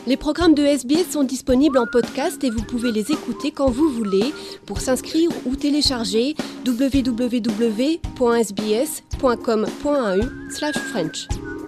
Les programmes de SBS sont disponibles en podcast et vous pouvez les écouter quand vous voulez. Pour s'inscrire ou télécharger, www.sbs.com.au/French.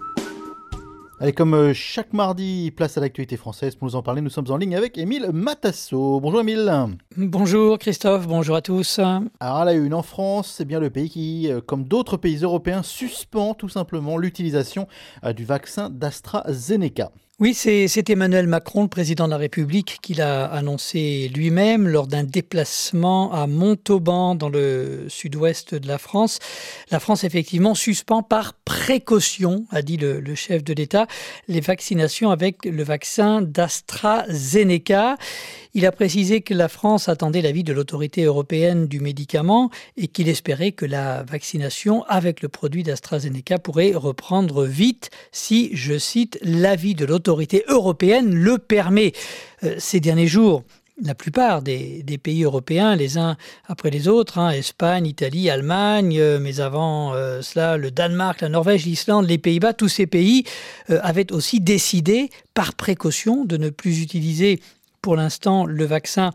Allez, comme chaque mardi, place à l'actualité française. Pour nous en parler, nous sommes en ligne avec Émile Matasso. Bonjour Émile. Bonjour Christophe, bonjour à tous. Alors à la une, en France, c'est bien le pays qui, comme d'autres pays européens, suspend tout simplement l'utilisation du vaccin d'AstraZeneca. Oui, c'est Emmanuel Macron, le président de la République, qui l'a annoncé lui-même lors d'un déplacement à Montauban, dans le sud-ouest de la France. La France, effectivement, suspend par précaution, a dit le chef de l'État, les vaccinations avec le vaccin d'AstraZeneca. Il a précisé que la France attendait l'avis de l'autorité européenne du médicament et qu'il espérait que la vaccination avec le produit d'AstraZeneca pourrait reprendre vite si, je cite, l'avis de l'autorité européenne le permet. Ces derniers jours, la plupart des pays européens, les uns après les autres, Espagne, Italie, Allemagne, mais avant cela, le Danemark, la Norvège, l'Islande, les Pays-Bas, tous ces pays avaient aussi décidé, par précaution, de ne plus utiliser pour l'instant le vaccin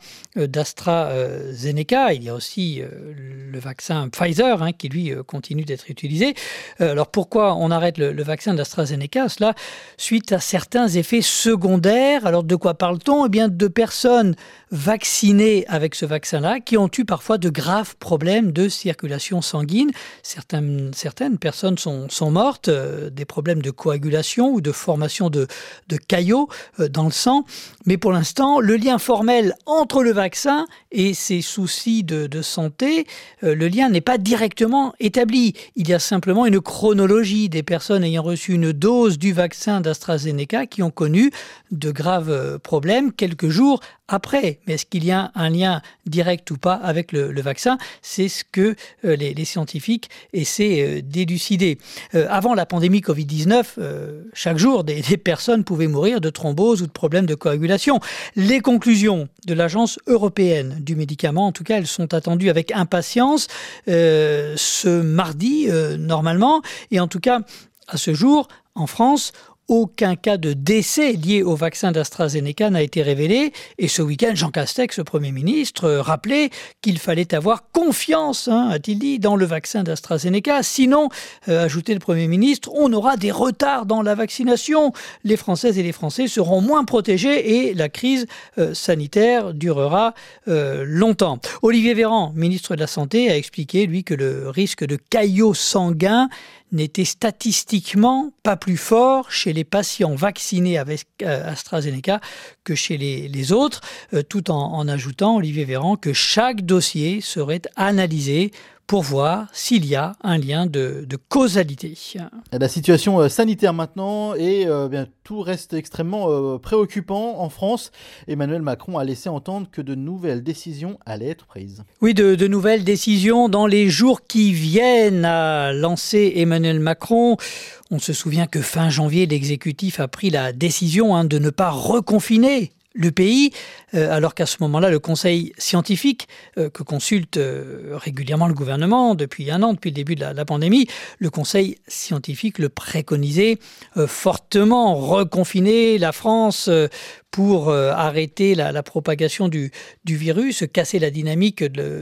d'AstraZeneca. Il y a aussi le vaccin Pfizer qui lui continue d'être utilisé. Alors pourquoi on arrête le vaccin d'AstraZeneca? Cela suite à certains effets secondaires. Alors de quoi parle-t-on? Eh bien de personnes vaccinées avec ce vaccin-là qui ont eu parfois de graves problèmes de circulation sanguine. Certaines personnes sont mortes, des problèmes de coagulation ou de formation de caillots dans le sang. Mais pour l'instant, le lien formel entre le vaccin et ses soucis de santé, le lien n'est pas directement établi. Il y a simplement une chronologie des personnes ayant reçu une dose du vaccin d'AstraZeneca qui ont connu de graves problèmes quelques jours après. Mais est-ce qu'il y a un lien direct ou pas avec le vaccin? C'est ce que les scientifiques essaient d'élucider. Avant la pandémie Covid-19, chaque jour, des personnes pouvaient mourir de thrombose ou de problèmes de coagulation. Les conclusions de l'Agence européenne du médicament, en tout cas, elles sont attendues avec impatience ce mardi, normalement. Et en tout cas, à ce jour, en France, aucun cas de décès lié au vaccin d'AstraZeneca n'a été révélé. Et ce week-end, Jean Castex, le Premier ministre, rappelait qu'il fallait avoir confiance, a-t-il dit, dans le vaccin d'AstraZeneca. Sinon, ajoutait le Premier ministre, on aura des retards dans la vaccination. Les Françaises et les Français seront moins protégés et la crise sanitaire durera longtemps. Olivier Véran, ministre de la Santé, a expliqué, lui, que le risque de caillots sanguins n'était statistiquement pas plus fort chez les patients vaccinés avec AstraZeneca que chez les autres, tout en ajoutant, Olivier Véran, que chaque dossier serait analysé pour voir s'il y a un lien de causalité. La situation sanitaire maintenant et bien, tout reste extrêmement préoccupant en France. Emmanuel Macron a laissé entendre que de nouvelles décisions allaient être prises. Oui, de nouvelles décisions dans les jours qui viennent, a lancé Emmanuel Macron. On se souvient que fin janvier, l'exécutif a pris la décision de ne pas reconfiner le pays, alors qu'à ce moment-là, le conseil scientifique que consulte régulièrement le gouvernement depuis un an, depuis le début de la pandémie, le conseil scientifique le préconisait fortement, reconfiner la France pour arrêter la propagation du virus, casser la dynamique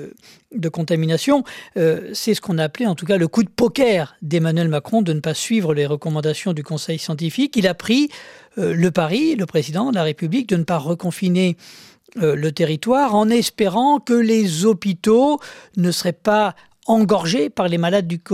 de contamination. C'est ce qu'on a appelé en tout cas le coup de poker d'Emmanuel Macron de ne pas suivre les recommandations du conseil scientifique. Il a pris le pari, le président de la République, de ne pas reconfiner le territoire en espérant que les hôpitaux ne seraient pas engorgés par les malades du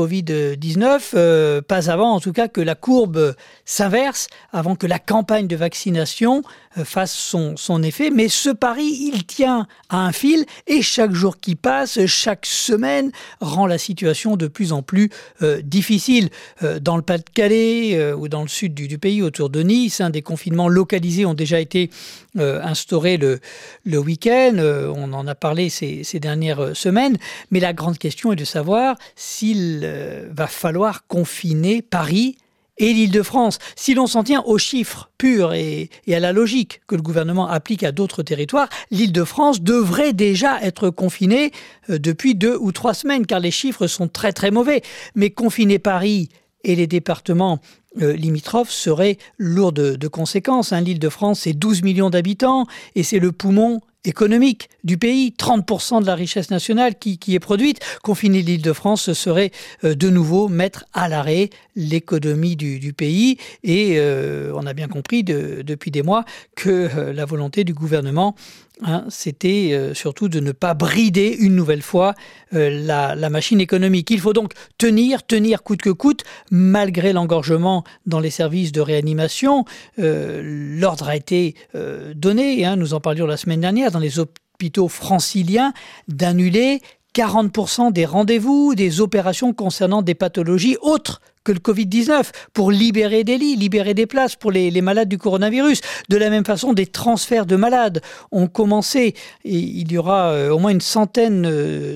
Covid-19, pas avant en tout cas que la courbe s'inverse, avant que la campagne de vaccination fasse son effet. Mais ce pari, il tient à un fil et chaque jour qui passe, chaque semaine rend la situation de plus en plus difficile. Dans le Pas-de-Calais ou dans le sud du pays, autour de Nice, des confinements localisés ont déjà été instaurés le week-end. On en a parlé ces dernières semaines. Mais la grande question est de savoir s'il va falloir confiner Paris et l'Île-de-France. Si l'on s'en tient aux chiffres purs et à la logique que le gouvernement applique à d'autres territoires, l'Île-de-France devrait déjà être confinée depuis 2 ou 3 semaines, car les chiffres sont très très mauvais. Mais confiner Paris et les départements limitrophes seraient lourdes de conséquences. L'Île-de-France, c'est 12 millions d'habitants et c'est le poumon économique du pays, 30% de la richesse nationale qui est produite. Confiner l'Île-de-France, ce serait de nouveau mettre à l'arrêt l'économie du pays. Et on a bien compris depuis des mois que la volonté du gouvernement, c'était surtout de ne pas brider une nouvelle fois la machine économique. Il faut donc tenir coûte que coûte, malgré l'engorgement dans les services de réanimation. L'ordre a été donné, nous en parlions la semaine dernière, dans les hôpitaux franciliens, d'annuler 40% des rendez-vous, des opérations concernant des pathologies autres que le Covid-19, pour libérer des lits, libérer des places pour les malades du coronavirus. De la même façon, des transferts de malades ont commencé. Et il y aura au moins une centaine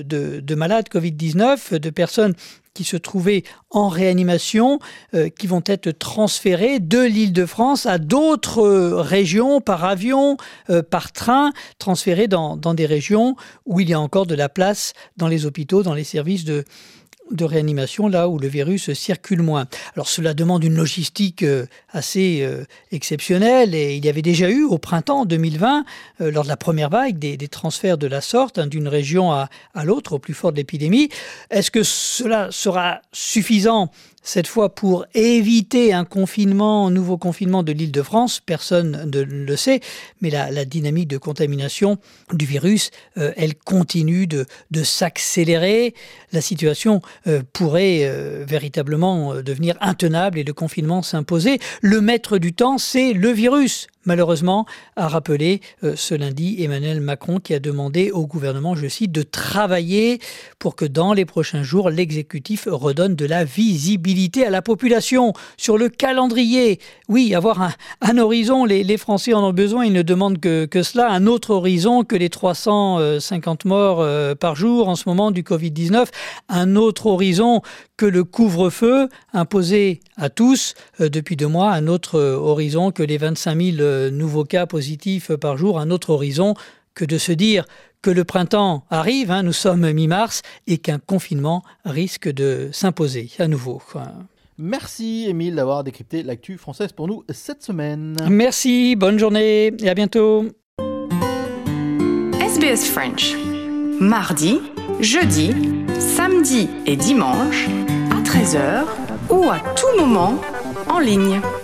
de malades Covid-19, de personnes qui se trouvaient en réanimation, qui vont être transférés de l'Île-de-France à d'autres régions, par avion, par train, transférés dans des régions où il y a encore de la place dans les hôpitaux, dans les services de réanimation, là où le virus circule moins. Alors cela demande une logistique assez exceptionnelle, et il y avait déjà eu au printemps 2020, lors de la première vague, des transferts de la sorte, d'une région à l'autre, au plus fort de l'épidémie. Est-ce que cela sera suffisant cette fois pour éviter un nouveau confinement de l'Île-de-France? Personne ne le sait, mais la dynamique de contamination du virus, elle continue de s'accélérer. La situation pourrait véritablement devenir intenable et le confinement s'imposer. Le maître du temps, c'est le virus. Malheureusement, a rappelé ce lundi Emmanuel Macron, qui a demandé au gouvernement, je cite, de travailler pour que dans les prochains jours, l'exécutif redonne de la visibilité à la population sur le calendrier. Oui, avoir un horizon, les Français en ont besoin, ils ne demandent que cela, un autre horizon que les 350 morts par jour en ce moment du Covid-19, un autre horizon que le couvre-feu imposé à tous depuis 2 mois, un autre horizon que les 25 000 nouveaux cas positifs par jour, un autre horizon que de se dire que le printemps arrive, nous sommes mi-mars, et qu'un confinement risque de s'imposer à nouveau. Merci Émile d'avoir décrypté l'actu française pour nous cette semaine. Merci, bonne journée et à bientôt. SBS French. Mardi, jeudi, samedi et dimanche à 13h ou à tout moment en ligne.